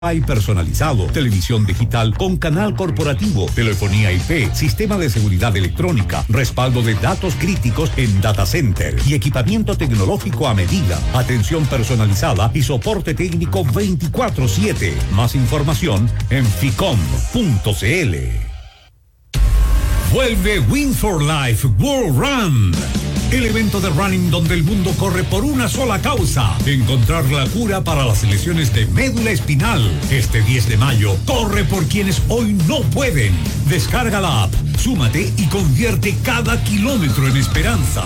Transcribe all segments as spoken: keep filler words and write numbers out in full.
Hay personalizado, televisión digital con canal corporativo, telefonía I P, sistema de seguridad electrónica, respaldo de datos críticos en data center y equipamiento tecnológico a medida, atención personalizada y soporte técnico veinticuatro siete. Más información en ficom punto cl. Vuelve Win for Life World Run. El evento de running donde el mundo corre por una sola causa: encontrar la cura para las lesiones de médula espinal. Este diez de mayo, corre por quienes hoy no pueden. Descarga la app, súmate y convierte cada kilómetro en esperanza.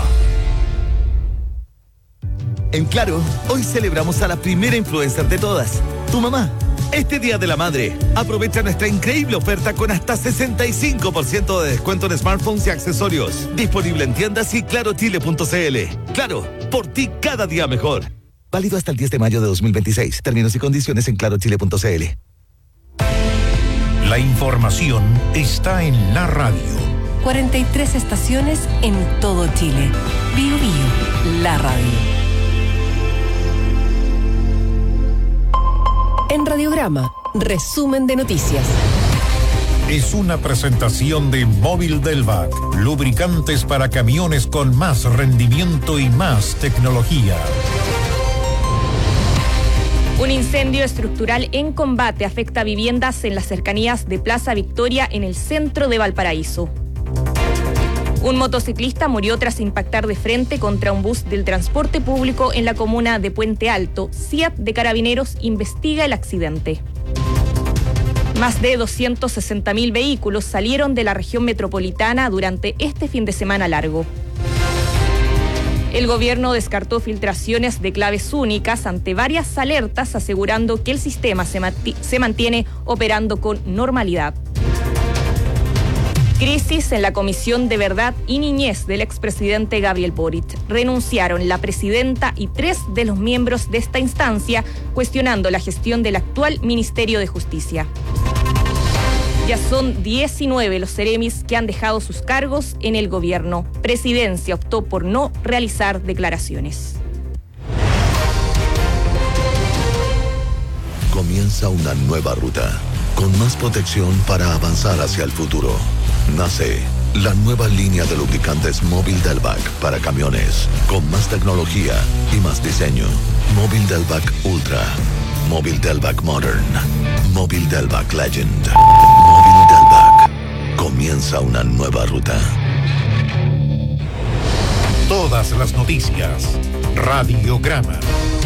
En Claro, hoy celebramos a la primera influencer de todas, tu mamá. Este Día de la Madre, aprovecha nuestra increíble oferta con hasta sesenta y cinco por ciento de descuento en smartphones y accesorios. Disponible en tiendas y claro chile punto cl. Claro, por ti cada día mejor. Válido hasta el diez de mayo de dos mil veintiséis. Términos y condiciones en claro chile punto cl. La información está en la radio. cuarenta y tres estaciones en todo Chile. Bio Bio, la radio. En Radiograma, resumen de noticias. Es una presentación de Móvil Delvac, lubricantes para camiones con más rendimiento y más tecnología. Un incendio estructural en combate afecta viviendas en las cercanías de Plaza Victoria en el centro de Valparaíso. Un motociclista murió tras impactar de frente contra un bus del transporte público en la comuna de Puente Alto. C I A T de Carabineros investiga el accidente. Más de doscientos sesenta mil vehículos salieron de la región metropolitana durante este fin de semana largo. El gobierno descartó filtraciones de claves únicas ante varias alertas, asegurando que el sistema se, mati- se mantiene operando con normalidad. Crisis en la Comisión de Verdad y Niñez del expresidente Gabriel Boric. Renunciaron la presidenta y tres de los miembros de esta instancia, cuestionando la gestión del actual Ministerio de Justicia. Ya son diecinueve los seremis que han dejado sus cargos en el gobierno. Presidencia optó por no realizar declaraciones. Comienza una nueva ruta, con más protección para avanzar hacia el futuro. Nace la nueva línea de lubricantes Móvil Delvac para camiones, con más tecnología y más diseño. Móvil Delvac Ultra, Móvil Delvac Modern, Móvil Delvac Legend. Móvil Delvac. Comienza una nueva ruta. Todas las noticias. Radiograma.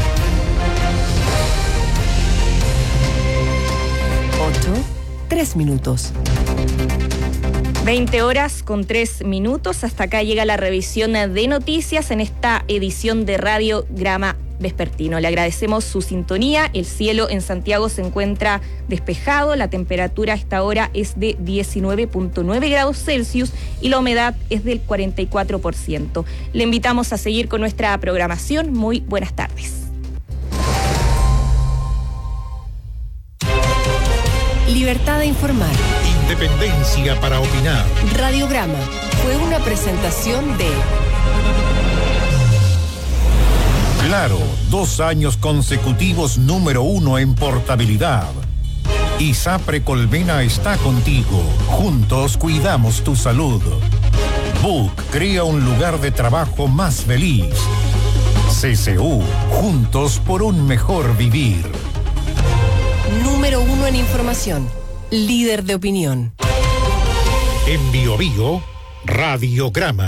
ocho, tres minutos. veinte horas con tres minutos. Hasta acá llega la revisión de noticias en esta edición de Radiograma Vespertino. Le agradecemos su sintonía. El cielo en Santiago se encuentra despejado. La temperatura a esta hora es de diecinueve punto nueve grados Celsius y la humedad es del cuarenta y cuatro por ciento. Le invitamos a seguir con nuestra programación. Muy buenas tardes. Libertad de informar. Independencia para opinar. Radiograma fue una presentación de Claro, dos años consecutivos número uno en portabilidad. ISAPRE Colmena está contigo. Juntos cuidamos tu salud. Book crea un lugar de trabajo más feliz. C C U, juntos por un mejor vivir. número uno en información, líder de opinión. En Bio Bio, Radiograma.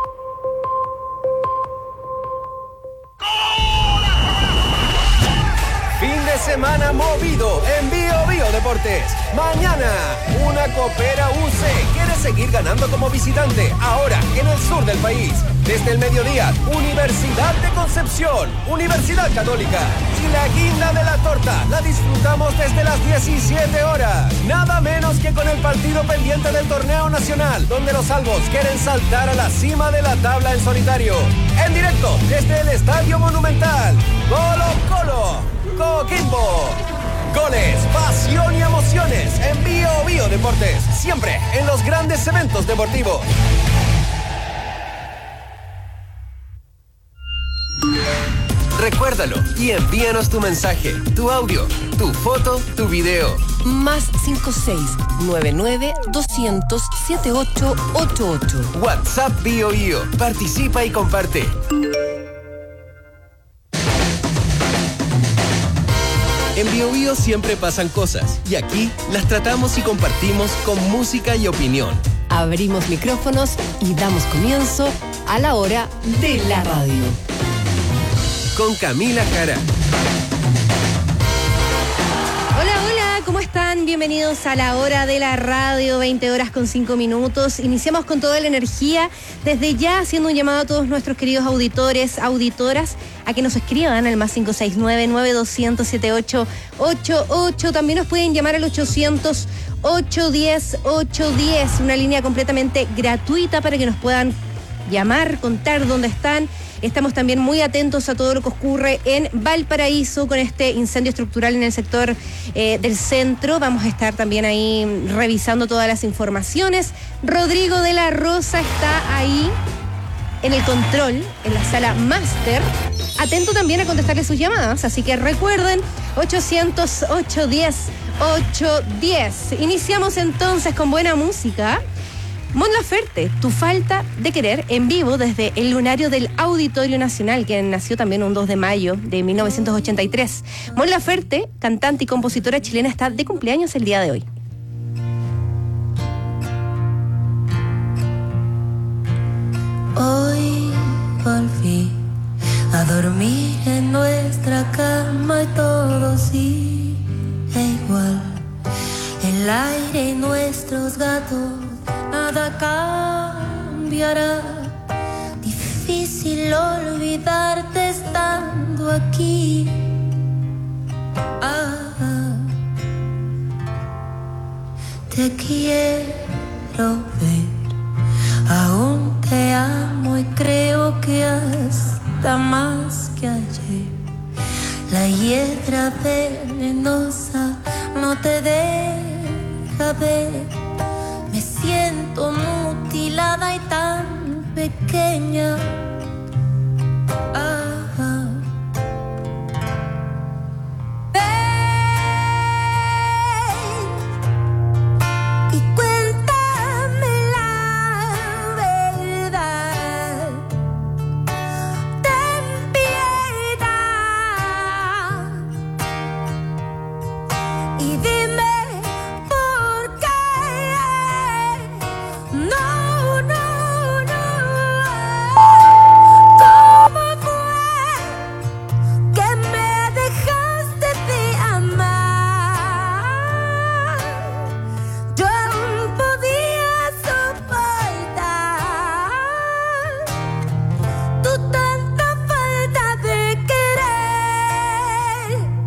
Fin de semana movido en Bio Bio Deportes. Mañana, una Copera U C quiere seguir ganando como visitante, ahora en el sur del país. Desde el mediodía, Universidad de Concepción, Universidad Católica. Y la guinda de la torta la disfrutamos desde las diecisiete horas. Nada menos que con el partido pendiente del torneo nacional, donde los albos quieren saltar a la cima de la tabla en solitario. En directo, desde el Estadio Monumental. Colo Colo, Coquimbo. Goles, pasión y emociones en Bio Bio Deportes. Siempre en los grandes eventos deportivos. Recuérdalo y envíanos tu mensaje, tu audio, tu foto, tu video. Más cinco seis nueve nueve doscientos setenta y ocho ochenta y ocho. WhatsApp Bio Bio. Participa y comparte. En Bio Bio siempre pasan cosas y aquí las tratamos y compartimos con música y opinión. Abrimos micrófonos y damos comienzo a la hora de la radio. Con Camila Jara. Hola, hola, ¿cómo están? Bienvenidos a la hora de la radio, veinte horas con cinco minutos. Iniciamos con toda la energía, desde ya haciendo un llamado a todos nuestros queridos auditores, auditoras, a que nos escriban al más cinco seis nueve nueve doscientos setenta y ocho ochenta y ocho. También nos pueden llamar al ochocientos ochocientos diez ochocientos diez, una línea completamente gratuita para que nos puedan llamar, contar dónde están. Estamos también muy atentos a todo lo que ocurre en Valparaíso con este incendio estructural en el sector eh, del centro. Vamos a estar también ahí revisando todas las informaciones. Rodrigo de la Rosa está ahí en el control, en la sala máster, atento también a contestarle sus llamadas. Así que recuerden, ochocientos ochocientos diez ochocientos diez. Iniciamos entonces con buena música. Mon Laferte, Tu falta de querer, en vivo desde el lunario del Auditorio Nacional, que nació también un dos de mayo de mil novecientos ochenta y tres. Mon Laferte, cantante y compositora chilena, está de cumpleaños el día de hoy. Hoy volví a dormir en nuestra cama y todo sigue igual. El aire y nuestros gatos, nada cambiará. Difícil olvidarte estando aquí. Ah, ah. Te quiero ver, aún te amo y creo que hasta más que ayer. La hiedra venenosa no te deja ver. Me siento mutilada y tan pequeña. Ah, ah. Ven y cuéntame la verdad. Ten piedad y dime. No, no, no. ¿Cómo fue que me dejaste de amar? Yo aún podía soportar tu tanta falta de querer.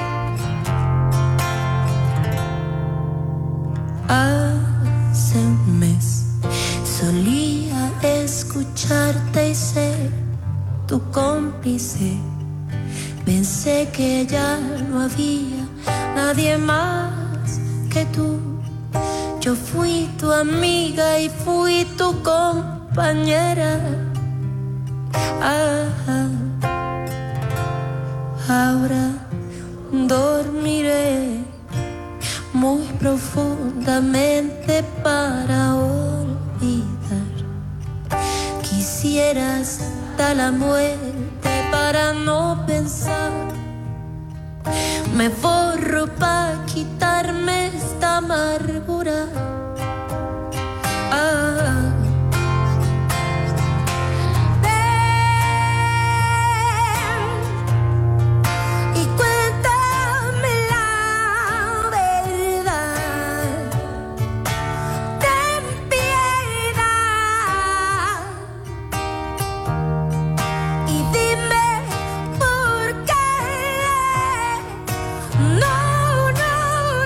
Hace un mes solía escucharte y ser tu cómplice. Pensé que ya no había nadie más que tú. Yo fui tu amiga y fui tu compañera. Ah, ah. Ahora dormiré muy profundamente para olvidar. Quisiera hasta la muerte para no pensar. Me borro para quitarme esta amargura. Ah. No, no.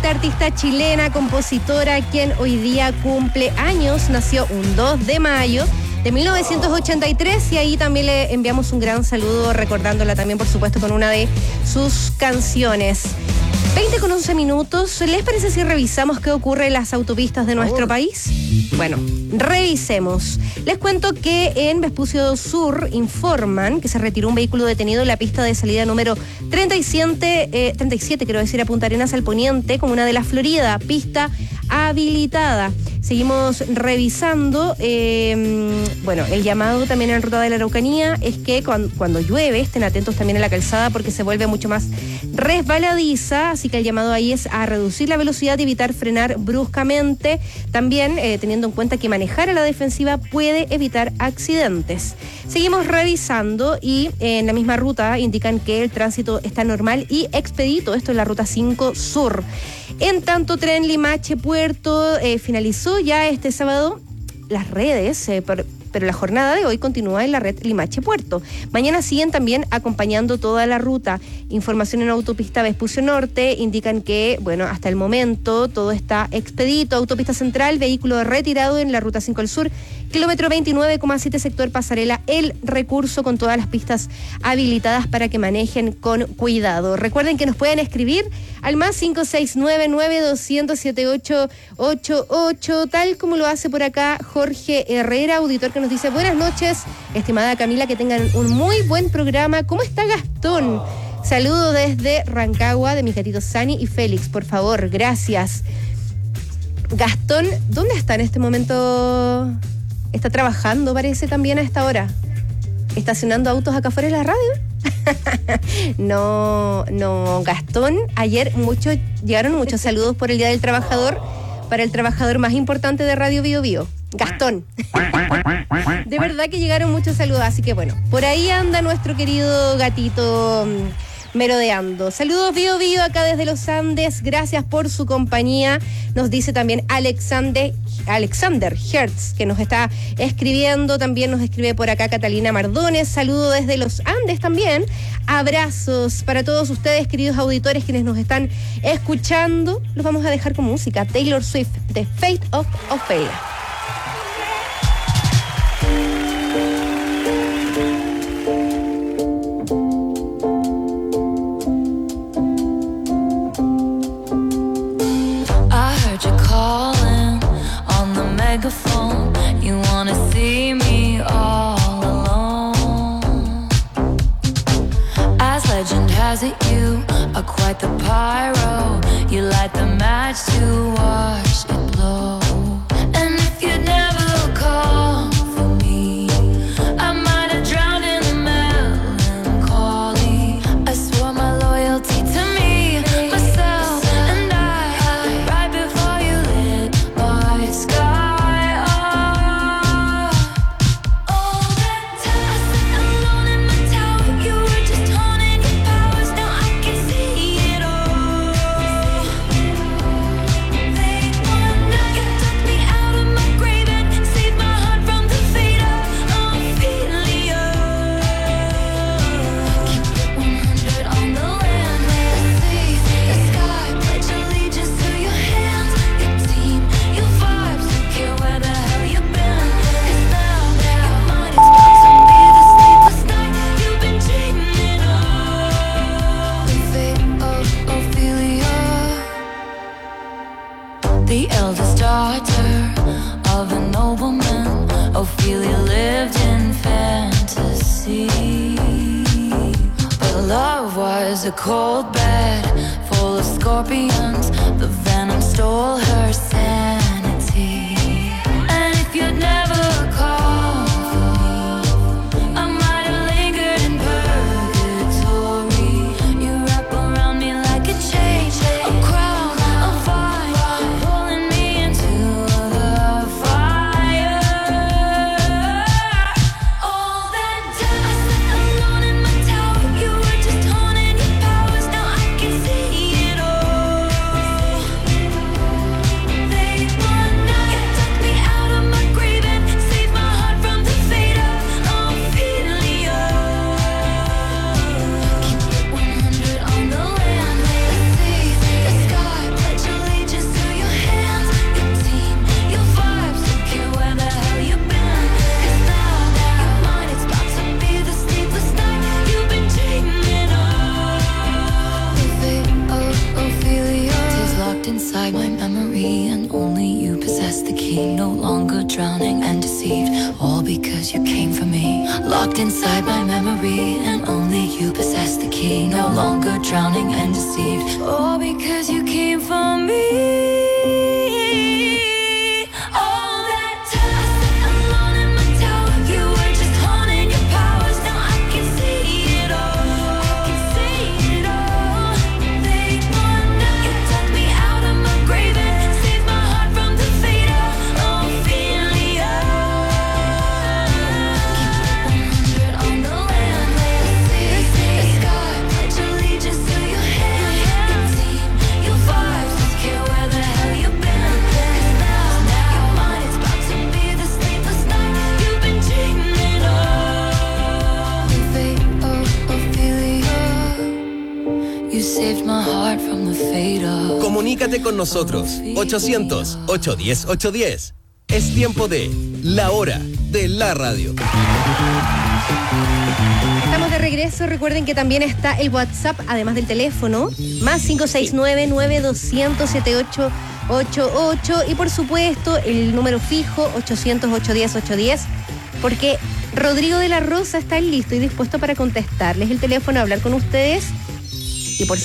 esta artista chilena, compositora, quien hoy día cumple años, nació un dos de mayo de mil novecientos ochenta y tres y ahí también le enviamos un gran saludo recordándola también, por supuesto, con una de sus canciones. veinte con once minutos. ¿Les parece si revisamos qué ocurre en las autopistas de nuestro país? Bueno, revisemos. Les cuento que en Vespucio Sur informan que se retiró un vehículo detenido en la pista de salida número treinta y siete, eh, treinta y siete, quiero decir, a Punta Arenas al poniente, comuna de La Florida, pista habilitada. Seguimos revisando. Eh, bueno, el llamado también en Ruta de la Araucanía es que cuando, cuando llueve estén atentos también a la calzada porque se vuelve mucho más resbaladiza, así que el llamado ahí es a reducir la velocidad y evitar frenar bruscamente. También eh, teniendo en cuenta que manejar a la defensiva puede evitar accidentes. Seguimos revisando y eh, en la misma ruta indican que el tránsito está normal y expedito. Esto es la Ruta cinco Sur. En tanto, Tren Limache Puerto eh, finalizó ya este sábado las redes, eh, por, pero la jornada de hoy continúa en la red Limache Puerto. Mañana siguen también acompañando toda la ruta. Información en Autopista Vespucio Norte indican que, bueno, hasta el momento todo está expedito. Autopista Central, vehículo retirado en la Ruta cinco al Sur, kilómetro veintinueve coma siete, sector Pasarela, el recurso con todas las pistas habilitadas para que manejen con cuidado. Recuerden que nos pueden escribir al más cinco seis nueve nueve dos cero cero siete ocho ocho ocho, tal como lo hace por acá Jorge Herrera, auditor, que nos dice: buenas noches, estimada Camila, que tengan un muy buen programa. ¿Cómo está Gastón? Saludo desde Rancagua de mis gatitos Sani y Félix, por favor, gracias. Gastón, ¿dónde está en este momento? Está trabajando, parece, también a esta hora. ¿Estacionando autos acá afuera de la radio? no, no, Gastón, ayer mucho, llegaron muchos saludos por el Día del Trabajador para el trabajador más importante de Radio Bio Bio, Gastón. De verdad que llegaron muchos saludos, así que bueno, por ahí anda nuestro querido gatito merodeando. Saludos Bio Bio acá desde los Andes, gracias por su compañía. Nos dice también Alexander Alexander Hertz, que nos está escribiendo. También nos escribe por acá Catalina Mardones. Saludo desde los Andes también. Abrazos para todos ustedes, queridos auditores, quienes nos están escuchando. Los vamos a dejar con música. Taylor Swift, The Fate of Ophelia. Megaphone, you wanna see me all alone. As legend has it, you are quite the pyro. You light the match to watch it blow. And if you'd never call for me, I might have drowned in the melancholy. I swore my loyalty to me, myself, and I, right before you lit my sky. The eldest daughter of a nobleman, Ophelia lived in fantasy. But love was a cold bed full of scorpions. The venom stole her sanity. And if you'd never called for me, I might have lingered in purgatory. You wrap around me like a chain, a crown, a fire, pulling me into the fire. All that time I sat alone in my tower, you were just honing your powers. Now I can see it all. They inside my memory, and only you possess the key. No longer drowning and deceived, all because you came for me. All that time I sat alone in my tower, you were just honing your powers. Now I can see it all, I can see it all. Late one night, you took me out of my grave and saved my heart from the fate of Ophelia. Keep it one hundred on the land, let us see the sky. Pledge allegiance to your hand, your team, your vibes. Don't care where the hell you've been. 'Cause now, now your mind is about to be the sleepless night you've been dreaming of. The fate of Ophelia. You saved my heart from the fate of. Comunícate con nosotros. ochocientos, ochocientos diez, ochocientos diez. Es tiempo de La Hora de la Radio. Estamos de regreso. Recuerden que también está el WhatsApp, además del teléfono, más cinco seis nueve, nueve dos cero cero, siete ocho ocho ocho. Y por supuesto, el número fijo, ochocientos, ochocientos diez, ochocientos diez. Porque Rodrigo de la Rosa está listo y dispuesto para contestarles el teléfono, hablar con ustedes y por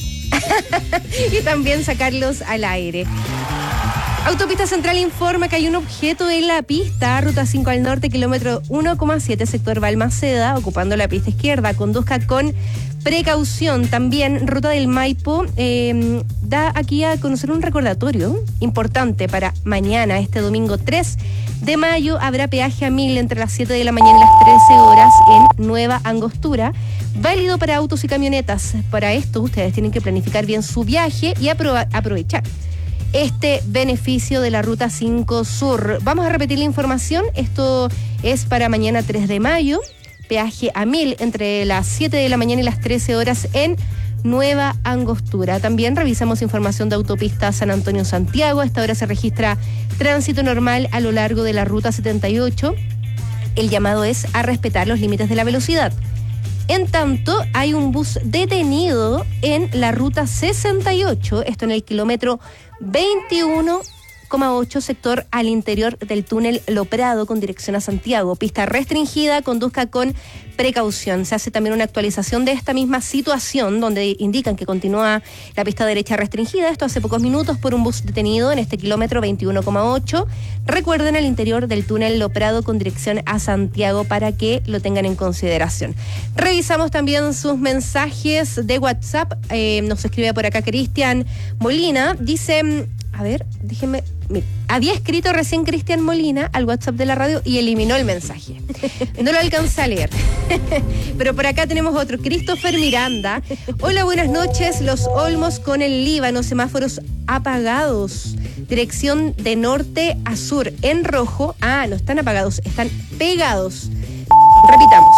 y también sacarlos al aire. Autopista Central informa que hay un objeto en la pista, ruta cinco al norte, kilómetro uno coma siete, sector Balmaceda, ocupando la pista izquierda. Conduzca con precaución. También ruta del Maipo eh, da aquí a conocer un recordatorio importante para mañana, este domingo tres de mayo. Habrá peaje a mil entre las siete de la mañana y las trece horas en Nueva Angostura, válido para autos y camionetas. Para esto ustedes tienen que planificar bien su viaje y aprova- aprovechar este beneficio de la Ruta cinco Sur. Vamos a repetir la información. Esto es para mañana tres de mayo. Peaje a mil entre las siete de la mañana y las trece horas en Nueva Angostura. También revisamos información de autopista San Antonio-Santiago. A esta hora se registra tránsito normal a lo largo de la Ruta setenta y ocho. El llamado es a respetar los límites de la velocidad. En tanto, hay un bus detenido en la Ruta sesenta y ocho, esto en el kilómetro veintiuno coma ocho, sector al interior del túnel Lo Prado con dirección a Santiago. Pista restringida, conduzca con precaución. Se hace también una actualización de esta misma situación donde indican que continúa la pista derecha restringida. Esto hace pocos minutos por un bus detenido en este kilómetro veintiuno coma ocho. Recuerden, al interior del túnel Lo Prado con dirección a Santiago para que lo tengan en consideración. Revisamos también sus mensajes de WhatsApp. Eh, nos escribe por acá Cristian Molina. Dice... A ver, déjenme... Mira, había escrito recién Cristian Molina al WhatsApp de la radio y eliminó el mensaje. No lo alcanza a leer. Pero por acá tenemos otro. Christopher Miranda. Hola, buenas noches. Los Olmos con el Líbano, semáforos apagados. Dirección de norte a sur. En rojo. Ah, no están apagados, están pegados. Repitamos.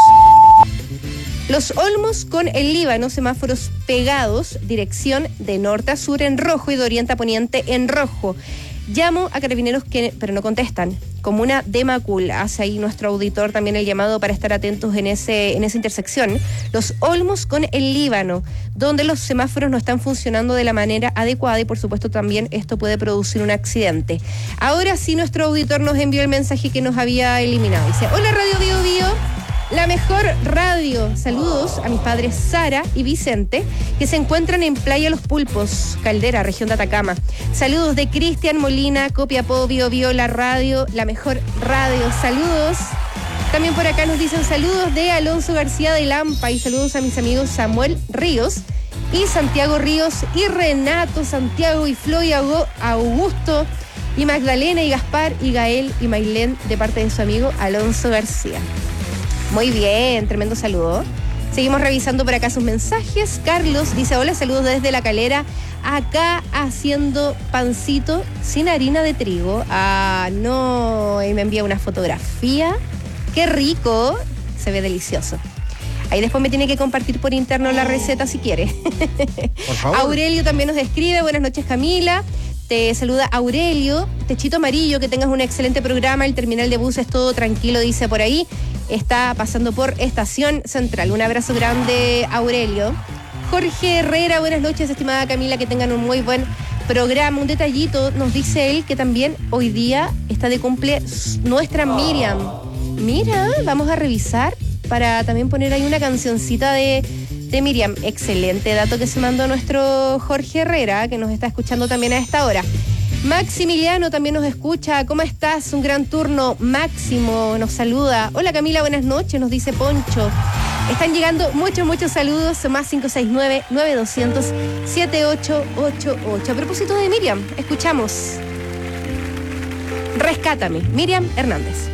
Los Olmos con el Líbano, semáforos pegados, dirección de norte a sur en rojo y de oriente a poniente en rojo. Llamo a carabineros que, pero no contestan. Comuna de Macul, hace ahí nuestro auditor también el llamado para estar atentos en ese en esa intersección. Los Olmos con el Líbano, donde los semáforos no están funcionando de la manera adecuada y por supuesto también esto puede producir un accidente. Ahora sí, nuestro auditor nos envió el mensaje que nos había eliminado. Dice, hola Radio Bio Bio, la mejor radio. Saludos a mis padres Sara y Vicente, que se encuentran en Playa Los Pulpos, Caldera, región de Atacama. Saludos de Cristian Molina, Copiapó, Bio Bio, la radio, la mejor radio. Saludos. También por acá nos dicen saludos de Alonso García de Lampa y saludos a mis amigos Samuel Ríos y Santiago Ríos y Renato, Santiago y Flo y Augusto y Magdalena y Gaspar y Gael y Mailén de parte de su amigo Alonso García. Muy bien, tremendo saludo. Seguimos revisando por acá sus mensajes. Carlos dice, hola, saludos desde La Calera, acá haciendo pancito sin harina de trigo. Ah, no, y me envía una fotografía. ¡Qué rico! Se ve delicioso. Ahí después me tiene que compartir por interno la receta si quiere. Por favor. Aurelio también nos escribe, buenas noches Camila. Te saluda Aurelio, Techito Amarillo, que tengas un excelente programa, el terminal de buses todo tranquilo, dice por ahí, está pasando por Estación Central. Un abrazo grande, Aurelio. Jorge Herrera, buenas noches, estimada Camila, que tengan un muy buen programa. Un detallito, nos dice él que también hoy día está de cumple nuestra Miriam. Mira, vamos a revisar para también poner ahí una cancioncita de, de Miriam. Excelente dato que se mandó nuestro Jorge Herrera, que nos está escuchando también a esta hora. Maximiliano también nos escucha. ¿Cómo estás? Un gran turno. Máximo nos saluda. Hola Camila, buenas noches, nos dice Poncho. Están llegando muchos, muchos saludos. Más cinco seis nueve, nueve dos cero cero, siete ocho ocho ocho. A propósito de Miriam, escuchamos Rescátame, Miriam Hernández.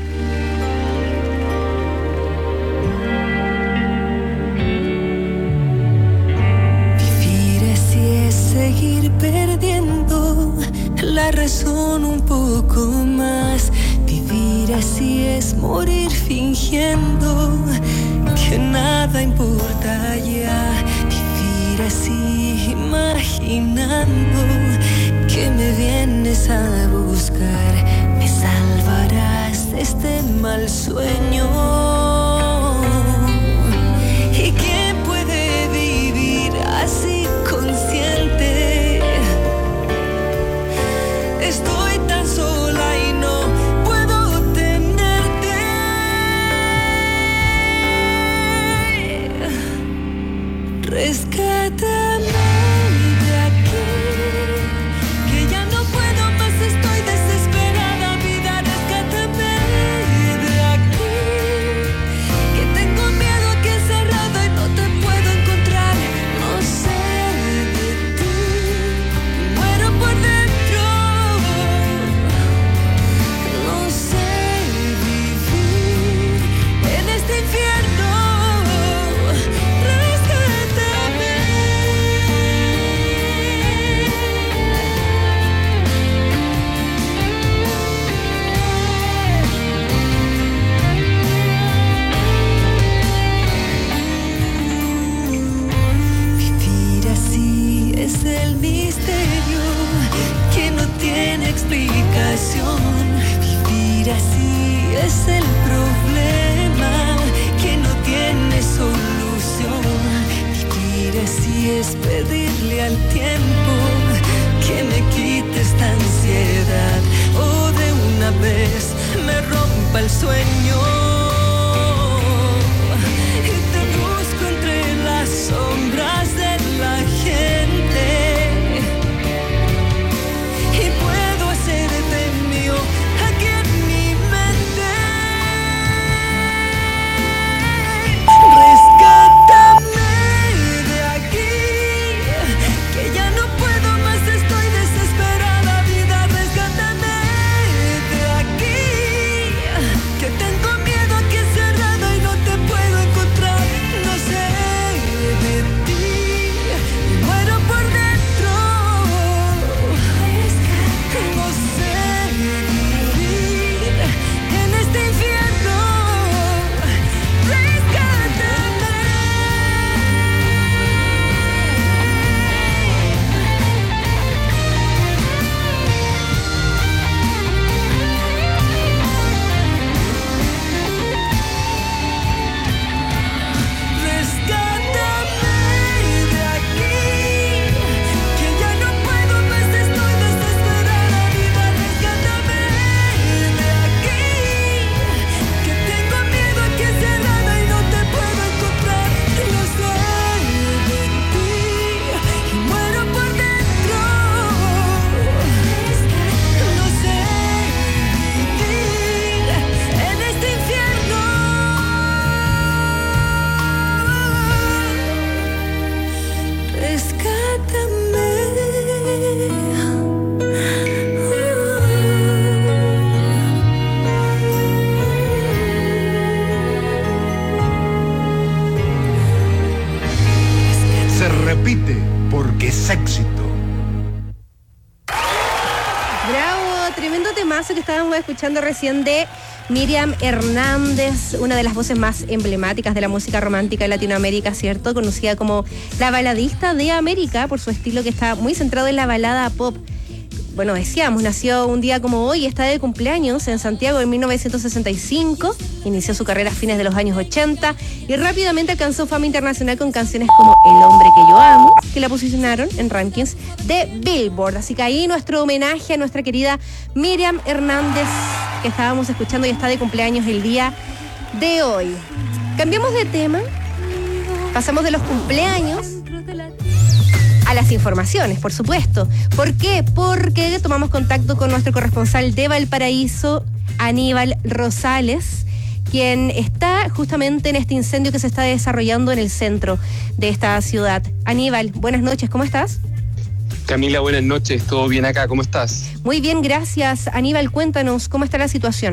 Vivir así es seguir perdiendo la razón un poco más. Vivir así es morir fingiendo que nada importa ya. Vivir así imaginando que me vienes a buscar. Me salvarás de este mal sueño. ¿Y quién puede vivir así consciente? Estoy tan sola y no puedo tenerte. Rescátame de aquí, que ya no puedo más, estoy desesperada, vida, rescátame de aquí, que tengo miedo aquí encerrado y no te puedo encontrar. No sé de ti, muero por dentro. No sé vivir en este infierno. Es el misterio que no tiene explicación. Vivir así es el problema que no tiene solución. Vivir así es pedirle al tiempo que me quite esta ansiedad, o de una vez me rompa el sueño. Y te busco entre las sombras de la gente, y puedo hacerte mío aquí en mi mente. Rescátame de aquí, que ya no puedo más, estoy desesperada, vida, rescátame de aquí, que tengo miedo aquí encerrado y no te puedo encontrar. No sé de ti, muero por dentro. No sé vivir en este infierno. Rescátame. Rescátame de aquí, que ya no puedo más, estoy desesperada, vida, rescátame de aquí, que tengo miedo aquí encerrada y no te puedo encontrar. No sé de ti y muero por dentro. No sé vivir en este infierno. Se repite porque es éxito. Bravo, tremendo temazo que estábamos escuchando recién de Miriam Hernández, una de las voces más emblemáticas de la música romántica en Latinoamérica, ¿cierto? Conocida como la baladista de América por su estilo que está muy centrado en la balada pop. Bueno, decíamos, nació un día como hoy, está de cumpleaños en Santiago en mil novecientos sesenta y cinco, inició su carrera a fines de los años ochenta y rápidamente alcanzó fama internacional con canciones como El hombre que yo amo, que la posicionaron en rankings de Billboard. Así que ahí nuestro homenaje a nuestra querida Miriam Hernández, que estábamos escuchando y está de cumpleaños el día de hoy. Cambiamos de tema, pasamos de los cumpleaños a las informaciones, por supuesto. ¿Por qué? Porque tomamos contacto con nuestro corresponsal de Valparaíso, Aníbal Rosales, quien está justamente en este incendio que se está desarrollando en el centro de esta ciudad. Aníbal, buenas noches, ¿cómo estás? Camila, buenas noches, ¿todo bien acá? ¿Cómo estás? Muy bien, gracias. Aníbal, cuéntanos, ¿cómo está la situación?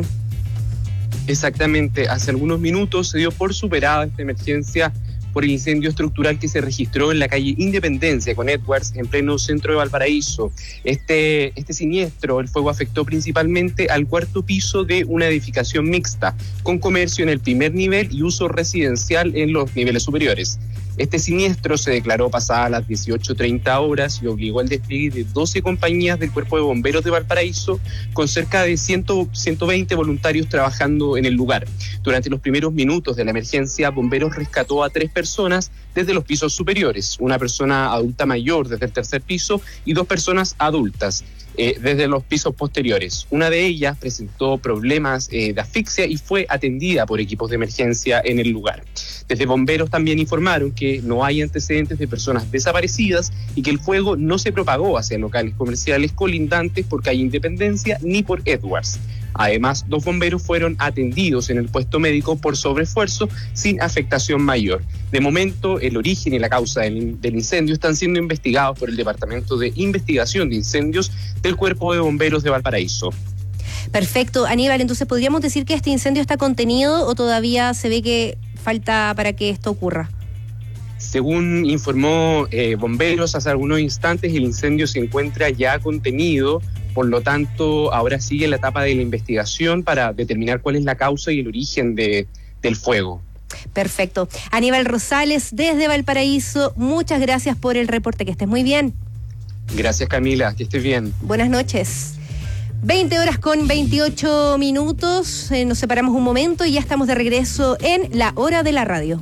Exactamente, hace algunos minutos se dio por superada esta emergencia por el incendio estructural que se registró en la calle Independencia con Edwards en pleno centro de Valparaíso. Este, este siniestro, el fuego afectó principalmente al cuarto piso de una edificación mixta, con comercio en el primer nivel y uso residencial en los niveles superiores. Este siniestro se declaró pasada las dieciocho treinta horas y obligó al despliegue de doce compañías del Cuerpo de Bomberos de Valparaíso con cerca de cien, ciento veinte voluntarios trabajando en el lugar. Durante los primeros minutos de la emergencia, Bomberos rescató a tres personas desde los pisos superiores, una persona adulta mayor desde el tercer piso y dos personas adultas eh, desde los pisos posteriores. Una de ellas presentó problemas eh, de asfixia y fue atendida por equipos de emergencia en el lugar. Desde Bomberos también informaron que no hay antecedentes de personas desaparecidas y que el fuego no se propagó hacia locales comerciales colindantes por calle Independencia ni por Edwards. Además, dos bomberos fueron atendidos en el puesto médico por sobreesfuerzo sin afectación mayor. De momento, el origen y la causa del, del incendio están siendo investigados por el Departamento de Investigación de Incendios del Cuerpo de Bomberos de Valparaíso. Perfecto. Aníbal, entonces, ¿podríamos decir que este incendio está contenido o todavía se ve que falta para que esto ocurra? Según informó eh, Bomberos hace algunos instantes, el incendio se encuentra ya contenido. Por lo tanto, ahora sigue la etapa de la investigación para determinar cuál es la causa y el origen de, del fuego. Perfecto. Aníbal Rosales, desde Valparaíso, muchas gracias por el reporte. Que estés muy bien. Gracias, Camila. Que estés bien. Buenas noches. veinte horas con veintiocho minutos. Eh, nos separamos un momento y ya estamos de regreso en La Hora de la Radio.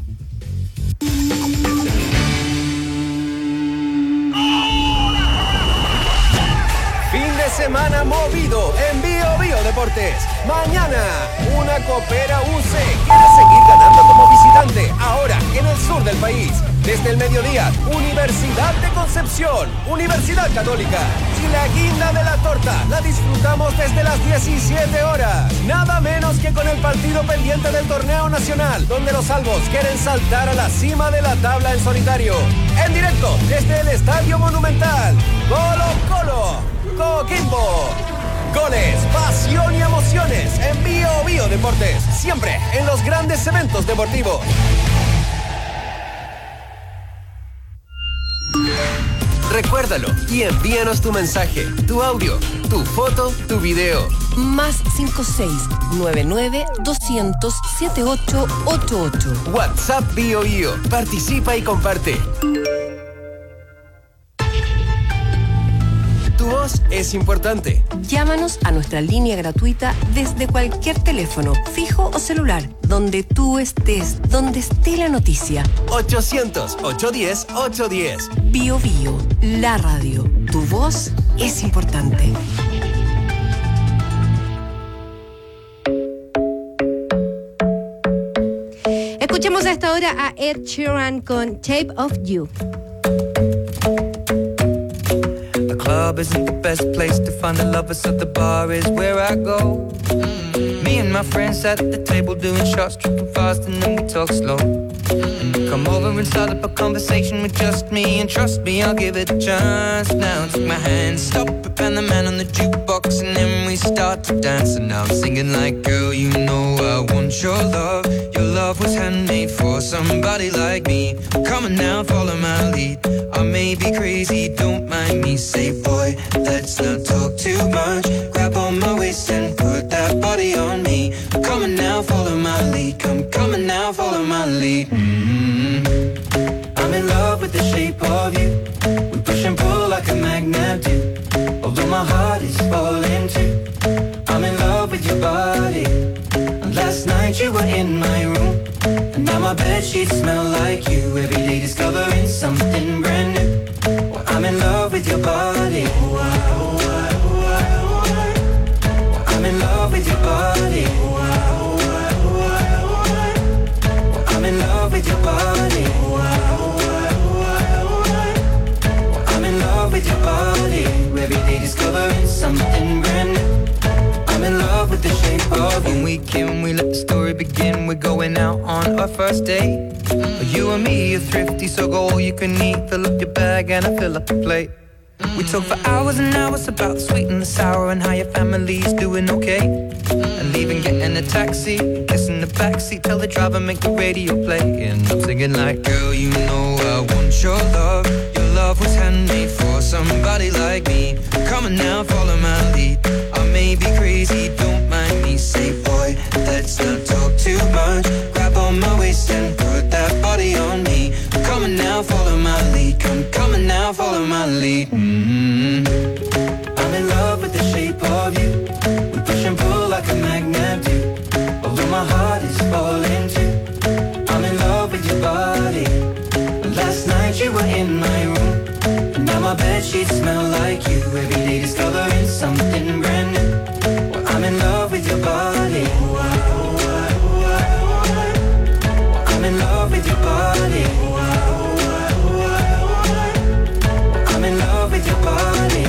Semana movido en Bio Bio Deportes. Mañana, una Coopera U C quiere seguir ganando como visitante, ahora en el sur del país. Desde el mediodía, Universidad de Concepción, Universidad Católica. Y la guinda de la torta la disfrutamos desde las diecisiete horas. Nada menos que con el partido pendiente del torneo nacional, donde los albos quieren saltar a la cima de la tabla en solitario. En directo, desde el Estadio Monumental. Colo Colo. Coquimbo. Goles, pasión y emociones en Bio Bio Deportes. Siempre en los grandes eventos deportivos. Recuérdalo y envíanos tu mensaje, tu audio, tu foto, tu video. Más cinco seis nueve nueve dos cero cero siete ocho ocho ocho. WhatsApp Bio Bio. Participa y comparte. Tu voz es importante. Llámanos a nuestra línea gratuita desde cualquier teléfono, fijo o celular, donde tú estés, donde esté la noticia. ochocientos, ochocientos diez, ochocientos diez. Bio Bio, la radio. Tu voz es importante. Escuchemos a esta hora a Ed Sheeran con Shape of You. Club isn't the best place to find the lovers, so the bar is where I go. Mm-hmm. Me and my friends at the table doing shots, tripping fast, and then we talk slow. And you come over and start up a conversation with just me, and trust me, I'll give it a chance. Now take my hand, stop it, and the man on the jukebox, and then we start to dance. And now I'm singing like, girl, you know I want your love. Your love was handmade for somebody like me. Come on now, follow my lead. I may be crazy, don't mind me. Say, boy, let's not talk too much. Grab on my waist and put that body on me. Come on now, follow my lead. Come, come on now, follow my lead. Mm-hmm. I'm in love with the shape of you. We push and pull like a magnet do. Although my heart is falling too. I'm in love with your body. Last night you were in my room, and now my bedsheets smell like you. Every day discovering something brand new. Well, I'm in love with your body. Oh, I, oh, I, oh, I, oh, I. Well, I'm in love with your body. Oh, I, oh, I, oh, I, oh, I. Well, I'm in, we let the story begin. We're going out on our first date. You and me are thrifty, so go all you can eat. Fill up your bag and I fill up the plate. We talk for hours and hours about the sweet and the sour and how your family's doing okay. And leaving, getting a taxi, kissing the backseat, tell the driver make the radio play. And I'm singing like, girl, you know I want your love. Your love was handmade for somebody like me. Come on now, follow my lead. I may be crazy, don't mind me. Say, boy, let's not talk too much. Grab on my waist and put that body on me. Come on now, follow my lead. Come, come on now, follow my lead. Mm-hmm. I'm in love with the shape of you. We push and pull like a magnet do. Although my heart is falling too. I'm in love with your body. Last night you were in my room, and now my bedsheets smell like you. Every day discovering something brand new. Well, I'm in love with your body. I'm in love with your body. I'm in love with your body.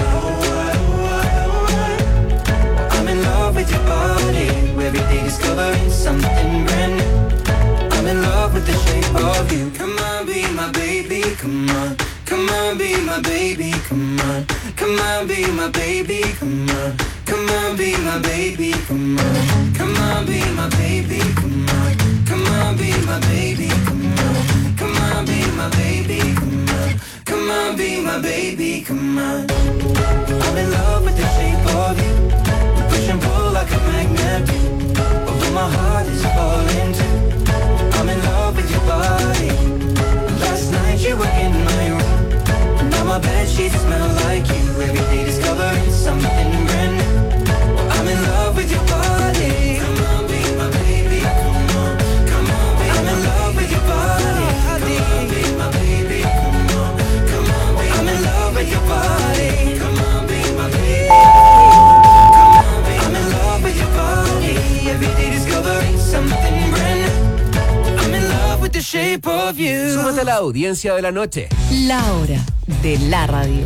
I'm in love with your body. Every day discovering something brand new. I'm in love with the shape of you. Come on, be my baby, come on. Come on, be my baby, come on. Come on, be my baby, come on. Come on, be my baby, come on. Come on, be my baby, come on. Come on, be my baby, come on. Come on, be my baby, come on. Come on, be my baby, come on. I'm in love with the shape of you. We push and pull like a magnet do. Although my heart is falling too. I'm in love with your body. Last night you were in my room. Now my bedsheets smell like you. Every day discovering something brand new. Well, I'm in love with your body. Come on, be my baby. Come on, come on, be I'm in love with your body. Come on, be my baby. Come on, come on, be I'm in love with your body. Come on, be my baby. Come on, be I'm in love with your body. Every day discovering something brand new. I'm in love with the shape of you. Súmate a la audiencia de la noche. La hora de la radio.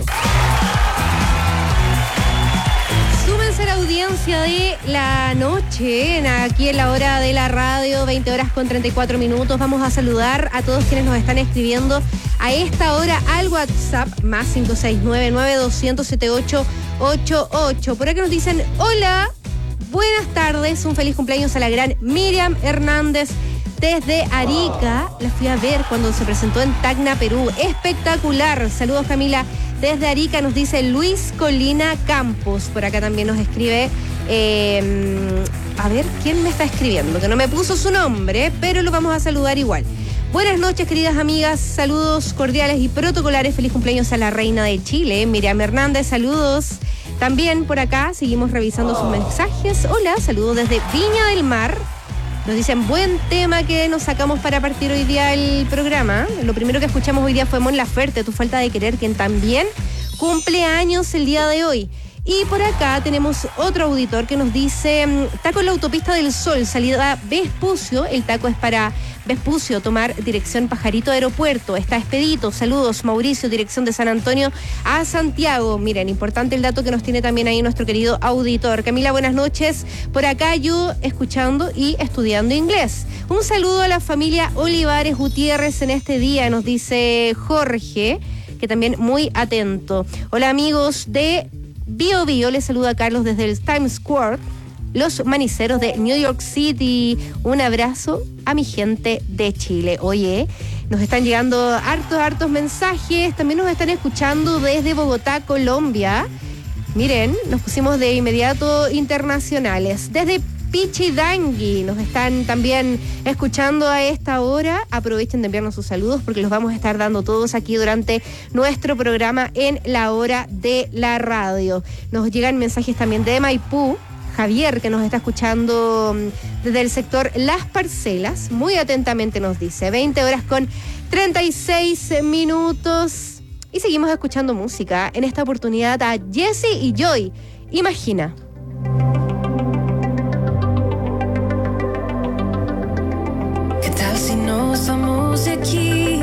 Súmense a la audiencia de la noche, en- aquí en la hora de la radio, veinte horas con treinta y cuatro minutos. Vamos a saludar a todos quienes nos están escribiendo a esta hora al WhatsApp, más cinco seis nueve, nueve dos cero cero, siete ocho ocho ocho. Por aquí nos dicen, hola, buenas tardes, un feliz cumpleaños a la gran Miriam Hernández desde Arica. La fui a ver cuando se presentó en Tacna, Perú. Espectacular. Saludos, Camila. Desde Arica nos dice Luis Colina Campos. Por acá también nos escribe... eh, a ver, ¿quién me está escribiendo? Que no me puso su nombre, pero lo vamos a saludar igual. Buenas noches, queridas amigas. Saludos cordiales y protocolares. Feliz cumpleaños a la reina de Chile, Miriam Hernández. Saludos. También por acá seguimos revisando sus mensajes. Hola, saludos desde Viña del Mar. Nos dicen, buen tema que nos sacamos para partir hoy día el programa. Lo primero que escuchamos hoy día fue Mon Laferte, Tu falta de querer, quien también cumple años el día de hoy. Y por acá tenemos otro auditor que nos dice, taco en la autopista del Sol, salida Vespucio. El taco es para Vespucio, tomar dirección Pajarito Aeropuerto. Está expedito. Saludos, Mauricio, dirección de San Antonio a Santiago. Miren, importante el dato que nos tiene también ahí nuestro querido auditor. Camila, buenas noches. Por acá yo escuchando y estudiando inglés. Un saludo a la familia Olivares Gutiérrez en este día, nos dice Jorge, que también muy atento. Hola, amigos de Bio Bio, les saluda Carlos desde el Times Square, los maniceros de New York City. Un abrazo a mi gente de Chile. Oye, nos están llegando hartos, hartos mensajes. También nos están escuchando desde Bogotá, Colombia. Miren, nos pusimos de inmediato internacionales. Desde Pichidangui nos están también escuchando a esta hora. Aprovechen de enviarnos sus saludos porque los vamos a estar dando todos aquí durante nuestro programa en la hora de la radio. Nos llegan mensajes también de Maipú. Javier, que nos está escuchando desde el sector Las Parcelas, muy atentamente nos dice, veinte horas con treinta y seis minutos. Y seguimos escuchando música. En esta oportunidad a Jesse y Joy. Imagina. ¿Qué tal si no estamos aquí?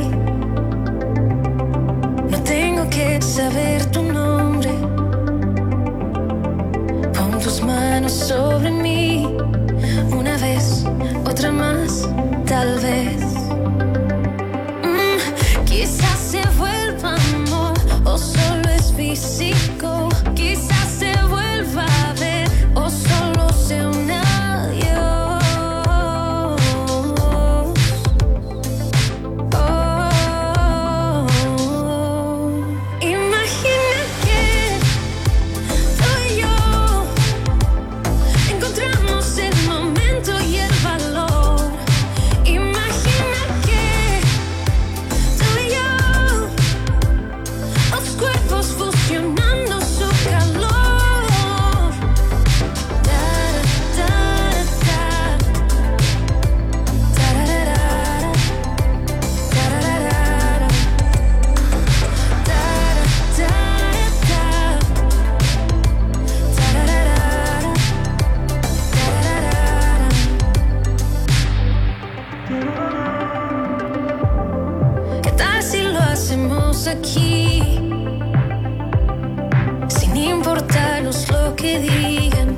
No tengo que saber tu nombre. Pon tus manos sobre mí. hacemos aquí, sin importarnos lo que digan.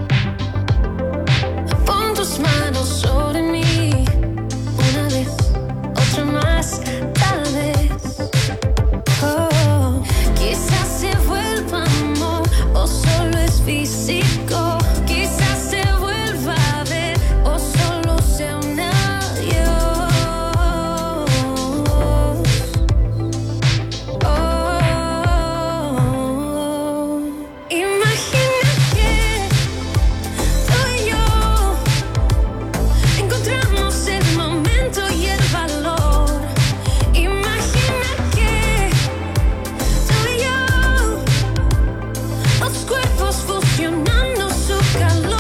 Pon tus manos sobre mí, una vez, otra más, tal vez. Oh, quizás se vuelva amor o solo es físico. Quizás se vuelva a ver o solo sea un adiós. Oh, imagina que tú y yo encontramos el momento y el valor. Imagina que tú y yo, los cuerpos fusionando su calor.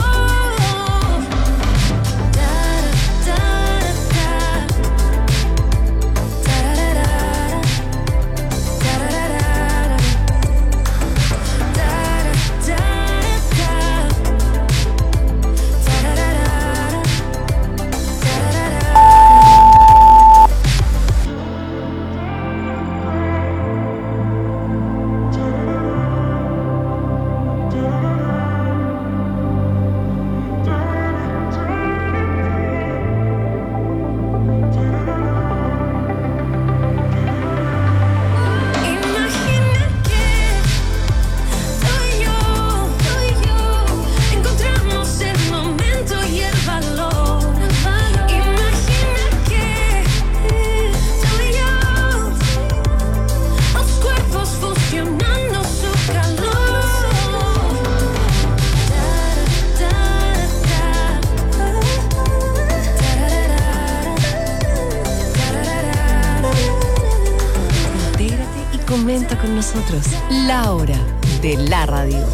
Imagina que tú y yo, tú y yo encontramos el momento y el valor. Imagina que tú y yo, los cuerpos fusionando su calor. Intégrate y comenta con nosotros. La hora de la radio.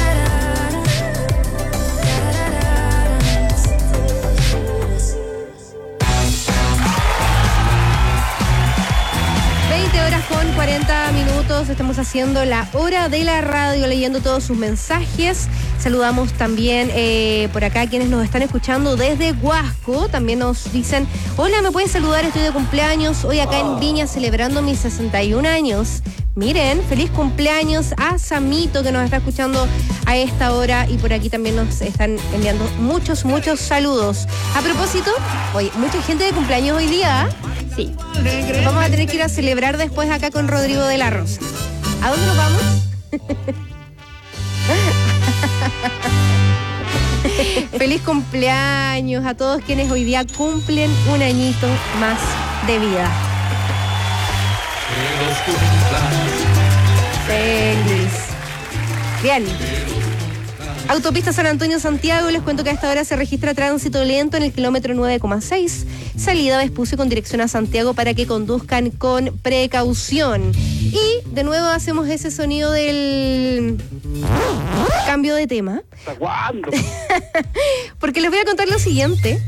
veinte horas con cuarenta minutos, estamos haciendo la hora de la radio, leyendo todos sus mensajes. Saludamos también eh, por acá a quienes nos están escuchando desde Huasco. También nos dicen, hola, ¿me puedes saludar? Estoy de cumpleaños hoy acá en Viña celebrando mis sesenta y un años. Miren, feliz cumpleaños a Samito que nos está escuchando a esta hora, y por aquí también nos están enviando muchos, muchos saludos. A propósito, hoy mucha gente de cumpleaños hoy día. Sí. Nos vamos a tener que ir a celebrar después acá con Rodrigo de la Rosa. ¿A dónde nos vamos? Feliz cumpleaños a todos quienes hoy día cumplen un añito más de vida. Feliz. Bien. Autopista San Antonio-Santiago, les cuento que a esta hora se registra tránsito lento en el kilómetro nueve coma seis, salida Vespucio con dirección a Santiago, para que conduzcan con precaución. Y de nuevo hacemos ese sonido del cambio de tema. ¿Hasta cuándo? Porque les voy a contar lo siguiente.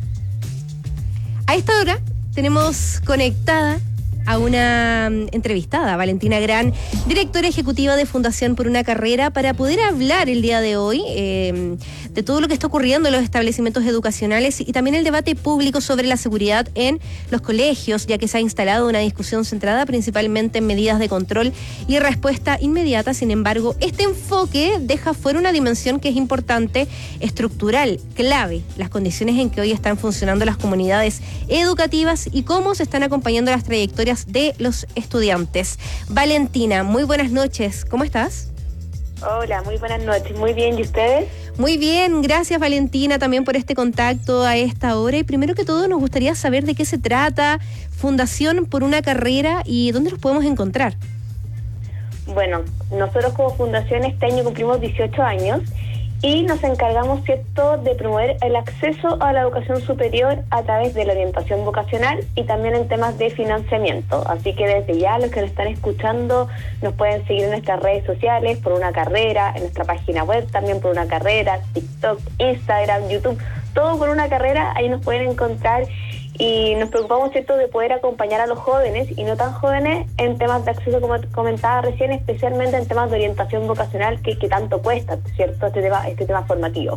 A esta hora tenemos conectada a una entrevistada, Valentina Gran, directora ejecutiva de Fundación por una Carrera, para poder hablar el día de hoy eh, de todo lo que está ocurriendo en los establecimientos educacionales y también el debate público sobre la seguridad en los colegios, ya que se ha instalado una discusión centrada principalmente en medidas de control y respuesta inmediata. Sin embargo, este enfoque deja fuera una dimensión que es importante, estructural, clave, las condiciones en que hoy están funcionando las comunidades educativas y cómo se están acompañando las trayectorias de los estudiantes. Valentina, muy buenas noches, ¿cómo estás? Hola, muy buenas noches, muy bien, ¿y ustedes? Muy bien, gracias Valentina también por este contacto a esta hora, y primero que todo nos gustaría saber de qué se trata Fundación por una Carrera y dónde los podemos encontrar. Bueno, nosotros como fundación este año cumplimos dieciocho años y nos encargamos, ¿cierto?, de promover el acceso a la educación superior a través de la orientación vocacional y también en temas de financiamiento. Así que desde ya los que nos están escuchando nos pueden seguir en nuestras redes sociales, Por una Carrera, en nuestra página web también Por una Carrera, TikTok, Instagram, YouTube, todo Por una Carrera, ahí nos pueden encontrar. Y nos preocupamos, ¿cierto?, de poder acompañar a los jóvenes y no tan jóvenes en temas de acceso, como comentaba recién, especialmente en temas de orientación vocacional que, que tanto cuesta, ¿cierto?, este tema, este tema formativo.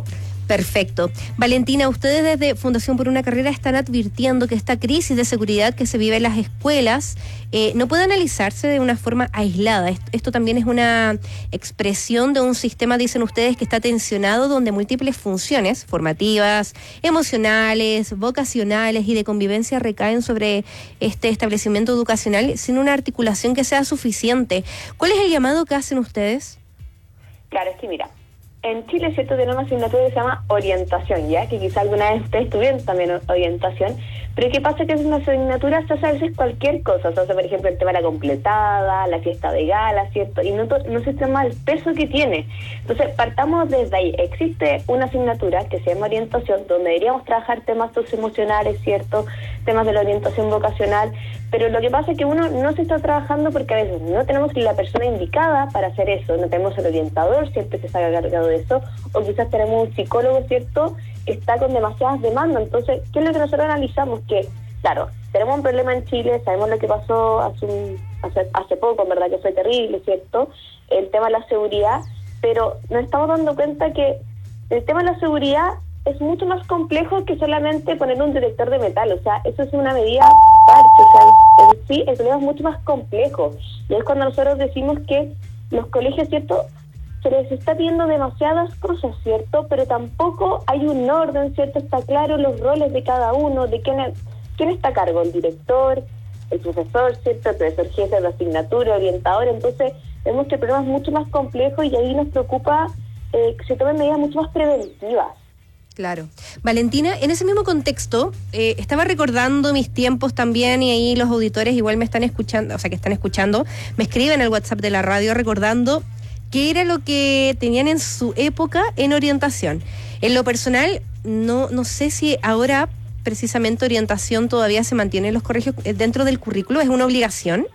Perfecto. Valentina, ustedes desde Fundación por una Carrera están advirtiendo que esta crisis de seguridad que se vive en las escuelas eh, no puede analizarse de una forma aislada. Esto, esto también es una expresión de un sistema, dicen ustedes, que está tensionado, donde múltiples funciones formativas, emocionales, vocacionales y de convivencia recaen sobre este establecimiento educacional sin una articulación que sea suficiente. ¿Cuál es el llamado que hacen ustedes? Claro, es que mira, en Chile, ¿cierto?, tenemos una asignatura que se llama orientación, ya que quizá alguna vez ustedes tuvieron también orientación, pero ¿qué pasa? Que es una asignatura, se hace a veces cualquier cosa, o sea, por ejemplo, el tema de la completada, la fiesta de gala, ¿cierto? Y no, no se toma el peso que tiene. Entonces, partamos desde ahí. Existe una asignatura que se llama orientación, donde deberíamos trabajar temas socioemocionales, ¿cierto?, temas de la orientación vocacional, pero lo que pasa es que uno no se está trabajando porque a veces no tenemos la persona indicada para hacer eso, no tenemos el orientador, ¿cierto?, que se haga cargado de eso, o quizás tenemos un psicólogo, ¿cierto?, que está con demasiadas demandas. Entonces, ¿qué es lo que nosotros analizamos? Que, claro, tenemos un problema en Chile, sabemos lo que pasó hace, un, hace, hace poco, en verdad que fue terrible, ¿cierto?, el tema de la seguridad, pero nos estamos dando cuenta que el tema de la seguridad es mucho más complejo que solamente poner un detector de metal, o sea, eso es una medida parche, o sea, en sí el problema es mucho más complejo, y es cuando nosotros decimos que los colegios, ¿cierto?, se les está pidiendo demasiadas cosas, ¿cierto?, pero tampoco hay un orden, ¿cierto?, está claro los roles de cada uno, de quién, quién está a cargo, el director, el profesor, ¿cierto?, el profesor jefe de la asignatura, orientador. Entonces vemos que el problema es mucho más complejo y ahí nos preocupa eh, que se tomen medidas mucho más preventivas. Claro. Valentina, en ese mismo contexto, eh, estaba recordando mis tiempos también, y ahí los auditores igual me están escuchando, o sea, que están escuchando, me escriben al WhatsApp de la radio recordando qué era lo que tenían en su época en orientación. En lo personal, no, no sé si ahora precisamente orientación todavía se mantiene en los colegios dentro del currículo, ¿es una obligación?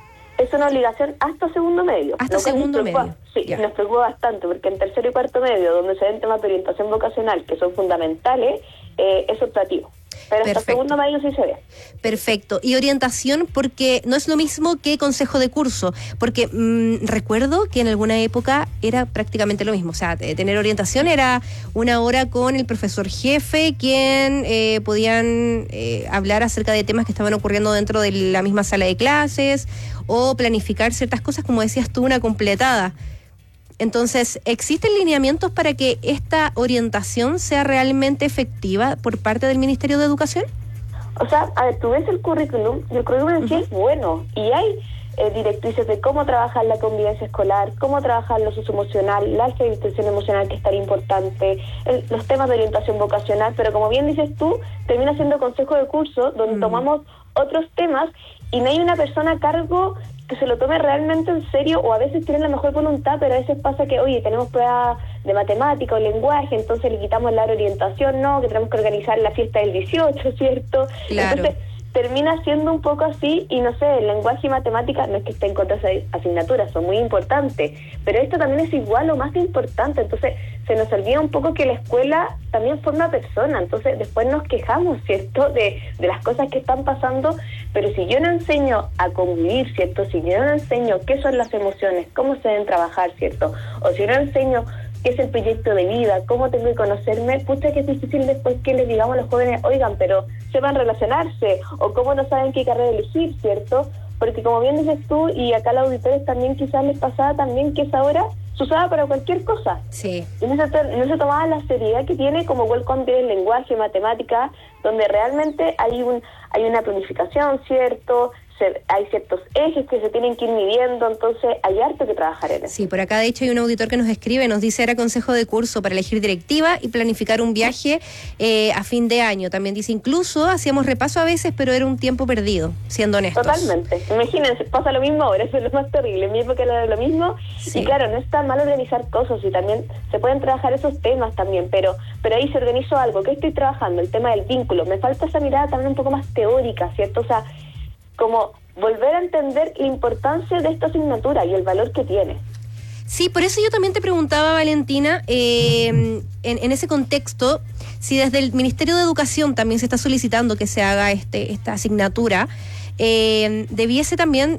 Es una obligación hasta segundo medio. Hasta segundo medio. Sí, yeah. Nos preocupa bastante, porque en tercero y cuarto medio, donde se ven temas de orientación vocacional, que son fundamentales, eh, es optativo. Pero hasta Perfecto. segundo medio sí se ve. Perfecto. Y orientación, porque no es lo mismo que consejo de curso, porque mmm, recuerdo que en alguna época era prácticamente lo mismo. O sea, tener orientación era una hora con el profesor jefe, quien eh, podían eh, hablar acerca de temas que estaban ocurriendo dentro de la misma sala de clases, o planificar ciertas cosas, como decías tú, una completada. Entonces, ¿existen lineamientos para que esta orientación sea realmente efectiva por parte del Ministerio de Educación? O sea, a ver, tú ves el currículum, y el currículum en sí es bueno, y hay eh, directrices de cómo trabajar la convivencia escolar, cómo trabajar lo socioemocional, la alfabetización emocional, que es tan importante, el, los temas de orientación vocacional, pero como bien dices tú, termina siendo consejo de curso, donde mm. tomamos otros temas, y no hay una persona a cargo que se lo tome realmente en serio, o a veces tienen la mejor voluntad, pero a veces pasa que, oye, tenemos pruebas de matemática o lenguaje, entonces le quitamos la orientación, no, que tenemos que organizar la fiesta del dieciocho, ¿cierto? Claro. Entonces termina siendo un poco así, y no sé, el lenguaje y matemática, no es que esté en contra de esas asignaturas, son muy importantes, pero esto también es igual o más importante. Entonces se nos olvida un poco que la escuela también forma persona, entonces después nos quejamos, ¿cierto?, de, de las cosas que están pasando, pero si yo no enseño a convivir, ¿cierto?, si yo no enseño qué son las emociones, cómo se deben trabajar, ¿cierto?, o si no enseño qué es el proyecto de vida, cómo tengo que conocerme, pucha que es difícil después que les digamos a los jóvenes, oigan, pero sepan relacionarse, o cómo no saben qué carrera elegir, ¿cierto? Porque como bien dices tú, y acá a los auditores también quizás les pasaba también que esa hora se usaba para cualquier cosa. Sí. Y no se, no se tomaba la seriedad que tiene como Welcome del lenguaje, matemática, donde realmente hay un hay una planificación, ¿cierto?, hay ciertos ejes que se tienen que ir midiendo, entonces hay harto que trabajar en eso. Sí, por acá de hecho hay un auditor que nos escribe, nos dice era consejo de curso para elegir directiva y planificar un viaje eh, a fin de año. También dice, incluso hacíamos repaso a veces, pero era un tiempo perdido, siendo honestos. Totalmente. Imagínense, pasa lo mismo ahora, eso es lo más terrible. En mi época era lo mismo, sí. Y claro, no está mal organizar cosas, y también se pueden trabajar esos temas también, pero pero ahí se organizó algo. ¿Qué estoy trabajando? El tema del vínculo. Me falta esa mirada también un poco más teórica, ¿cierto? O sea, como volver a entender la importancia de esta asignatura y el valor que tiene. Sí, por eso yo también te preguntaba, Valentina, eh, en, en ese contexto, si desde el Ministerio de Educación también se está solicitando que se haga este esta asignatura, eh, debiese también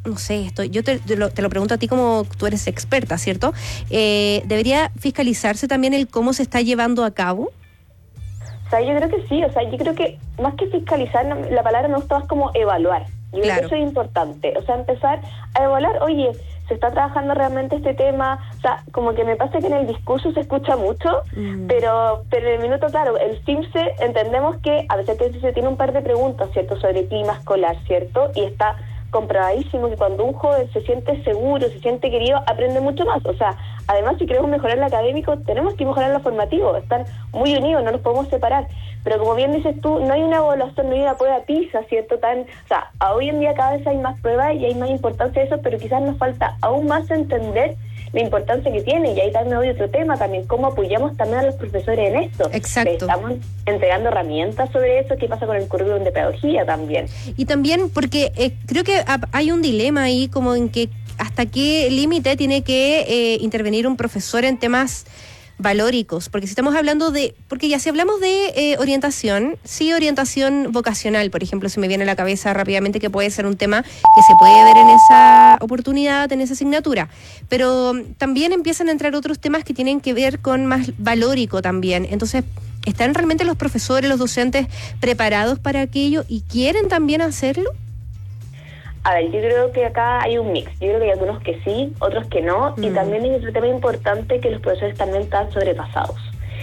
no sé, esto, yo te, te, lo, te lo pregunto a ti como tú eres experta, ¿cierto? Eh, ¿Debería fiscalizarse también el cómo se está llevando a cabo? O sea, yo creo que sí, o sea, yo creo que más que fiscalizar, la palabra no está más como evaluar. Yo creo que eso es importante, o sea, empezar a evaluar, oye, se está trabajando realmente este tema, o sea, como que me pasa que en el discurso se escucha mucho, mm. pero pero en el minuto, claro, el CIMSE entendemos que a veces se tiene un par de preguntas, ¿cierto?, sobre clima escolar, ¿cierto?, y está comprobadísimo que cuando un joven se siente seguro, se siente querido, aprende mucho más. O sea, además, si queremos mejorar lo académico, tenemos que mejorar lo formativo. Están muy unidos, no los podemos separar. Pero como bien dices tú, no hay una evaluación, no hay una prueba PISA, ¿cierto? Tan, o sea, hoy en día cada vez hay más pruebas y hay más importancia de eso, pero quizás nos falta aún más entender la importancia que tiene. Y ahí también hay otro tema también, cómo apoyamos también a los profesores en esto. Exacto. Estamos entregando herramientas sobre eso, qué pasa con el currículum de pedagogía también. Y también porque eh, creo que hay un dilema ahí como en que hasta qué límite tiene que eh, intervenir un profesor en temas valóricos, porque si estamos hablando de, porque ya si hablamos de eh, orientación, sí, orientación vocacional, por ejemplo, se me viene a la cabeza rápidamente que puede ser un tema que se puede ver en esa oportunidad, en esa asignatura, pero también empiezan a entrar otros temas que tienen que ver con más valórico también. Entonces, ¿están realmente los profesores, los docentes preparados para aquello y quieren también hacerlo? A ver, yo creo que acá hay un mix. Yo creo que hay algunos que sí, otros que no. Mm. Y también hay otro tema importante, que los profesores también están sobrepasados.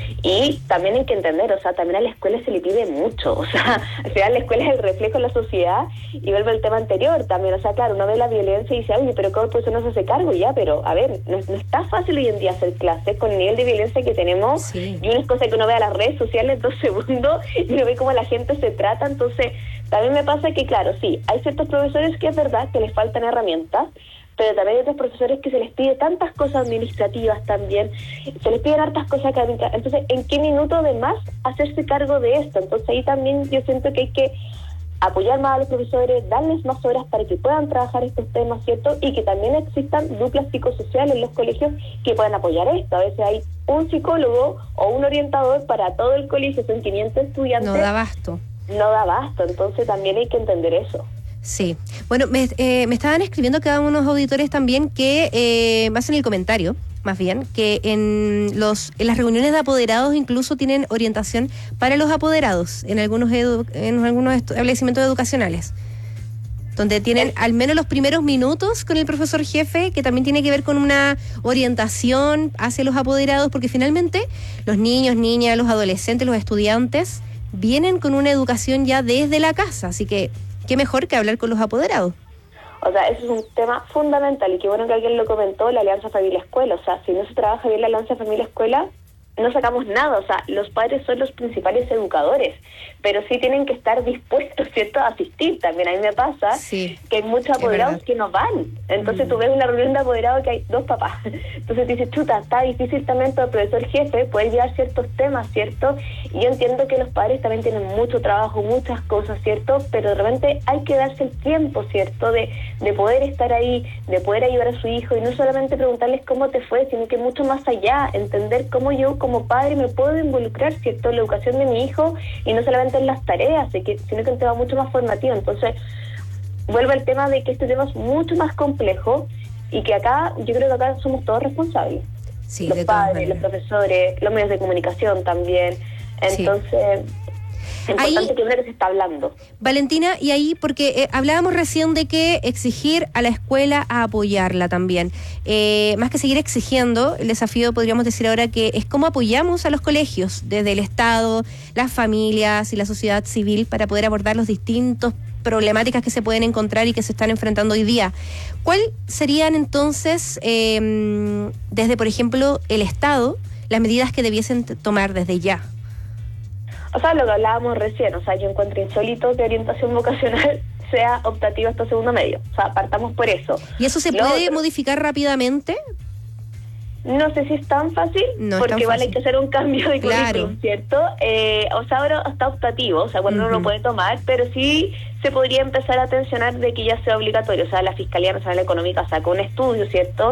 Y también hay que entender, o sea, también a la escuela se le pide mucho. O sea, al final la escuela es el reflejo de la sociedad. Y vuelve al tema anterior también. O sea, claro, uno ve la violencia y dice, oye, pero ¿cómo el profesor no se hace cargo? Ya, pero a ver, no, no está fácil hoy en día hacer clases con el nivel de violencia que tenemos. Sí. Y una cosa que uno ve a las redes sociales en dos segundos y uno ve cómo la gente se trata. Entonces, también me pasa que, claro, sí, hay ciertos profesores que es verdad que les faltan herramientas, pero también hay otros profesores que se les pide tantas cosas administrativas también, se les piden hartas cosas académicas. Entonces, ¿en qué minuto de más hacerse cargo de esto? Entonces, ahí también yo siento que hay que apoyar más a los profesores, darles más horas para que puedan trabajar estos temas, ¿cierto? Y que también existan duplas psicosociales en los colegios que puedan apoyar esto. A veces hay un psicólogo o un orientador para todo el colegio, son quinientos estudiantes. No da abasto. No da abasto, entonces también hay que entender eso. Sí. Bueno, me, eh, me estaban escribiendo cada uno de los auditores también que, eh, más en el comentario, más bien, que en los en las reuniones de apoderados incluso tienen orientación para los apoderados en algunos edu, en algunos establecimientos educacionales, donde tienen al menos los primeros minutos con el profesor jefe, que también tiene que ver con una orientación hacia los apoderados, porque finalmente los niños, niñas, los adolescentes, los estudiantes vienen con una educación ya desde la casa, así que qué mejor que hablar con los apoderados. O sea, eso es un tema fundamental y qué bueno que alguien lo comentó, la Alianza Familia-Escuela. O sea, si no se trabaja bien la Alianza Familia-Escuela, no sacamos nada. O sea, los padres son los principales educadores, pero sí tienen que estar dispuestos, ¿cierto?, a asistir. También a mí me pasa sí, que hay muchos apoderados que no van. Entonces mm. tú ves una reunión de apoderados que hay dos papás. Entonces te dices, chuta, está difícil también todo el profesor jefe poder llevar ciertos temas, ¿cierto? Y yo entiendo que los padres también tienen mucho trabajo, muchas cosas, ¿cierto? Pero de repente hay que darse el tiempo, ¿cierto?, de, de poder estar ahí, de poder ayudar a su hijo y no solamente preguntarles cómo te fue, sino que mucho más allá, entender cómo yo como padre me puedo involucrar, ¿cierto?, en la educación de mi hijo y no solamente en las tareas, sino que es un tema mucho más formativo. Entonces, vuelvo al tema de que este tema es mucho más complejo y que acá, yo creo que acá somos todos responsables. Sí, los padres, los profesores, los medios de comunicación también. Entonces... Sí. Es importante ahí, que ver que se está hablando. Valentina, y ahí, porque eh, hablábamos recién de que exigir a la escuela a apoyarla también. Eh, más que seguir exigiendo, el desafío podríamos decir ahora que es cómo apoyamos a los colegios, desde el Estado, las familias y la sociedad civil, para poder abordar los distintos problemáticas que se pueden encontrar y que se están enfrentando hoy día. ¿Cuáles serían entonces, eh, desde, por ejemplo, el Estado, las medidas que debiesen tomar desde ya? O sea, lo que hablábamos recién, o sea, yo encuentro insólito que orientación vocacional sea optativa hasta segundo medio. O sea, partamos por eso. ¿Y eso se lo puede otro, modificar rápidamente? No sé si es tan fácil, no porque tan igual fácil. Hay que hacer un cambio de currículum, claro, ¿cierto? Eh, o sea, ahora está optativo, o sea, cuando uh-huh. uno lo puede tomar, pero sí se podría empezar a tensionar de que ya sea obligatorio. O sea, la Fiscalía Nacional Económica sacó un estudio, ¿cierto?,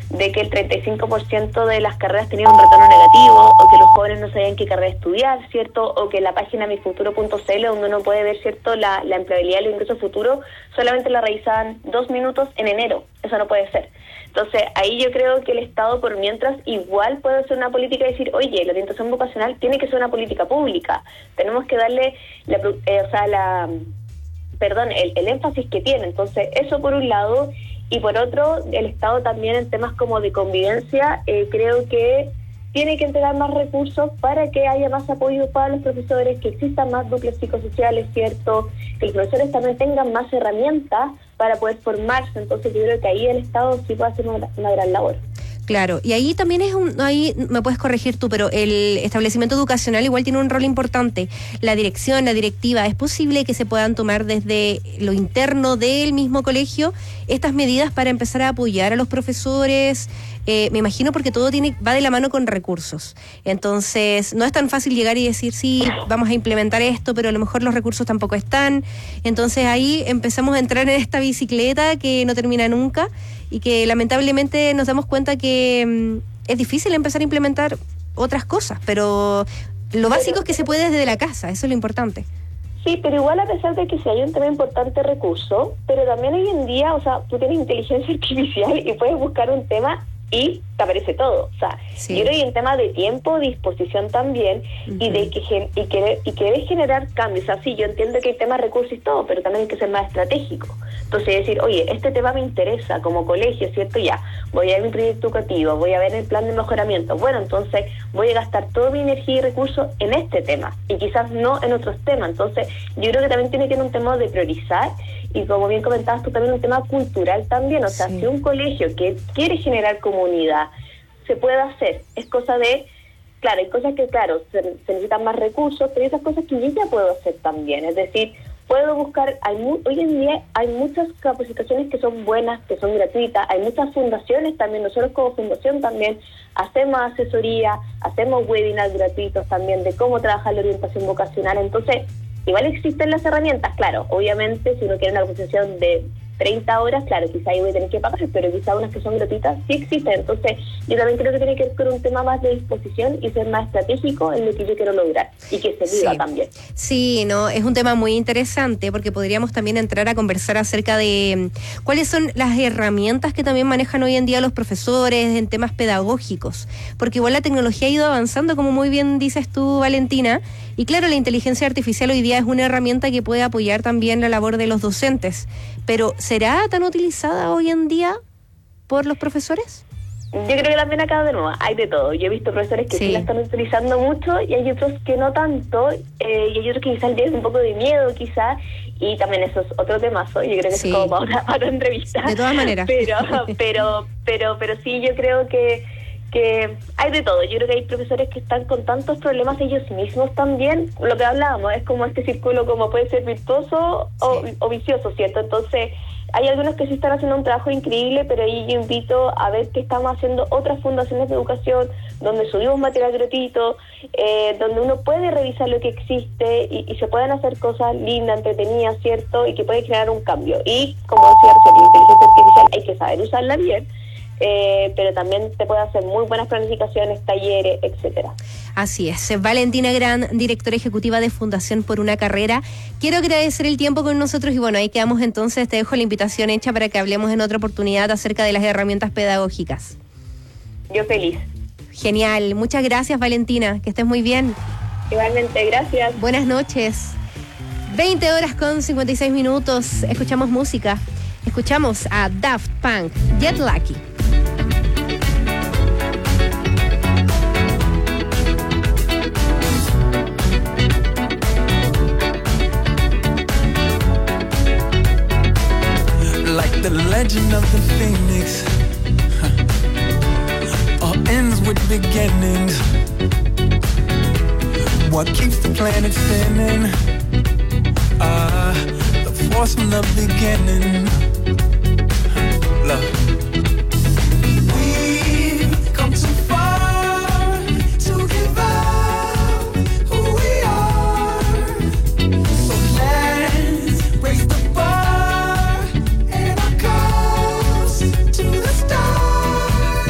de que el treinta y cinco por ciento de las carreras tenían un retorno negativo, o que los jóvenes no sabían qué carrera estudiar, ¿cierto? O que la página mi futuro punto c l, donde uno puede ver, ¿cierto?, la, la empleabilidad y los ingresos futuros, solamente la revisaban dos minutos en enero. Eso no puede ser. Entonces, ahí yo creo que el Estado, por mientras, igual puede hacer una política y decir, oye, la orientación vocacional tiene que ser una política pública. Tenemos que darle, la, eh, o sea, la, perdón, el, el énfasis que tiene. Entonces, eso por un lado. Y por otro, el Estado también en temas como de convivencia, eh, creo que tiene que entregar más recursos para que haya más apoyo para los profesores, que existan más núcleos psicosociales, ¿cierto? Que los profesores también tengan más herramientas para poder formarse. Entonces yo creo que ahí el Estado sí puede hacer una, una gran labor. Claro, y ahí también es un, ahí me puedes corregir tú, pero el establecimiento educacional igual tiene un rol importante. La dirección, la directiva, ¿es posible que se puedan tomar desde lo interno del mismo colegio estas medidas para empezar a apoyar a los profesores? Eh, me imagino porque todo tiene va de la mano con recursos. Entonces, no es tan fácil llegar y decir, sí, vamos a implementar esto, pero a lo mejor los recursos tampoco están. Entonces ahí empezamos a entrar en esta bicicleta que no termina nunca y que lamentablemente nos damos cuenta que mmm, es difícil empezar a implementar otras cosas, pero lo básico es que se puede desde la casa, eso es lo importante. Sí, pero igual a pesar de que sí hay un tema importante recurso, pero también hoy en día, o sea, tú tienes inteligencia artificial y puedes buscar un tema y te aparece todo. O sea, sí. Yo creo que en tema de tiempo, disposición también, uh-huh. y de que gen- y que y querer generar cambios. O sea, sí, yo entiendo que hay temas recursos y todo, pero también hay que ser más estratégico. Entonces decir, oye, este tema me interesa como colegio, ¿cierto? Ya, voy a ver mi proyecto educativo, voy a ver el plan de mejoramiento. Bueno, entonces voy a gastar toda mi energía y recursos en este tema y quizás no en otros temas. Entonces yo creo que también tiene que ser un tema de priorizar y, como bien comentabas tú, también un tema cultural también. O sea, sí. Si un colegio que quiere generar comunidad se puede hacer, es cosa de, claro, hay cosas que, claro, se, se necesitan más recursos, pero hay esas cosas que yo ya puedo hacer también. Es decir, puedo buscar, hay mu- hoy en día hay muchas capacitaciones que son buenas, que son gratuitas, hay muchas fundaciones también, nosotros como fundación también hacemos asesoría, hacemos webinars gratuitos también de cómo trabajar la orientación vocacional. Entonces, igual existen las herramientas, claro, obviamente si uno quiere una capacitación de treinta horas, claro, quizá ahí voy a tener que pagar, pero quizá unas que son gratuitas sí existen. Entonces, yo también creo que tiene que ver con un tema más de disposición y ser más estratégico en lo que yo quiero lograr y que se viva sí. también. Sí, no, es un tema muy interesante porque podríamos también entrar a conversar acerca de cuáles son las herramientas que también manejan hoy en día los profesores en temas pedagógicos, porque igual la tecnología ha ido avanzando, como muy bien dices tú, Valentina, y claro, la inteligencia artificial hoy día es una herramienta que puede apoyar también la labor de los docentes, pero ¿será tan utilizada hoy en día por los profesores? Yo creo que también acá de nuevo hay de todo. Yo he visto profesores que sí, sí la están utilizando mucho y hay otros que no tanto, eh, y hay otros que quizás tienen un poco de miedo quizás, y también eso es otro temazo. Yo creo que sí. Es como para una, para otra entrevista. De todas maneras. Pero, pero, pero, pero sí, yo creo que que hay de todo. Yo creo que hay profesores que están con tantos problemas ellos mismos también. Lo que hablábamos es como este círculo, como puede ser virtuoso o, sí. o vicioso, ¿cierto? Entonces hay algunos que sí están haciendo un trabajo increíble, pero ahí yo invito a ver que estamos haciendo otras fundaciones de educación donde subimos material gratuito, eh, donde uno puede revisar lo que existe y, y se pueden hacer cosas lindas, entretenidas, ¿cierto? Y que puede generar un cambio. Y como decía recién, la inteligencia artificial hay que saber usarla bien, Eh, pero también te puede hacer muy buenas planificaciones, talleres, etcétera. Así es. Valentina Gran, directora ejecutiva de Fundación por una Carrera. Quiero agradecer el tiempo con nosotros y bueno, ahí quedamos entonces. Te dejo la invitación hecha para que hablemos en otra oportunidad acerca de las herramientas pedagógicas. Yo feliz. Genial. Muchas gracias, Valentina. Que estés muy bien. Igualmente, gracias. Buenas noches. veinte horas con cincuenta y seis minutos. Escuchamos música. Escuchamos a Daft Punk, Get Lucky. Like the legend of the phoenix, huh. All ends with beginnings. What keeps the planet spinning? Ah, uh, the force from the beginning. Love. We've come too far to give up who we are. So let's raise the bar and our cups to the stars.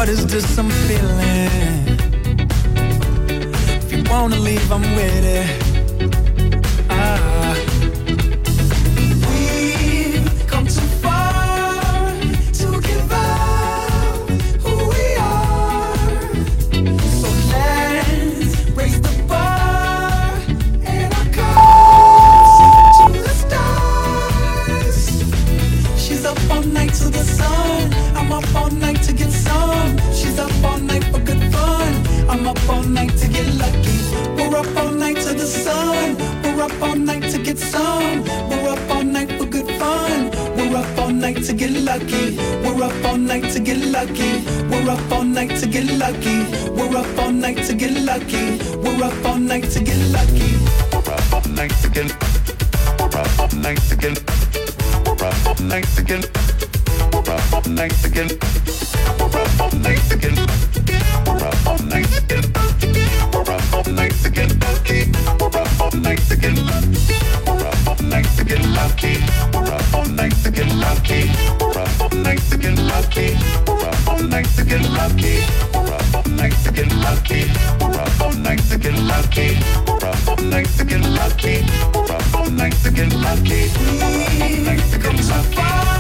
What is this I'm feeling? If you wanna leave, I'm with it. Ah. We've come too far to give up who we are. So let's raise the bar and our cups to the stars. She's up all night to the sun. I'm up all night to get some. She's up all night for good fun. I'm up all night to get lucky. We're up all night to the sun. We're up all night to get some. We're up all night for good fun. We're up all night to get lucky. We're up all night to get lucky. We're up all night to get lucky. We're up all night to get lucky. We're up all night to get lucky. We're up all night to get. We're up all night to get. We're up all night to get. We're up all night to get. We're up all night to get. We're up all night to get. We're up all night to get lucky. We're up all night to get. We're up all night to get lucky. We're up all night to get lucky. We're up all night to get lucky. We're up all night to get lucky. We're up all night to get lucky. We're up all night to get lucky. We're up all night to get lucky. We're up all night to get lucky. We're up all night to get lucky.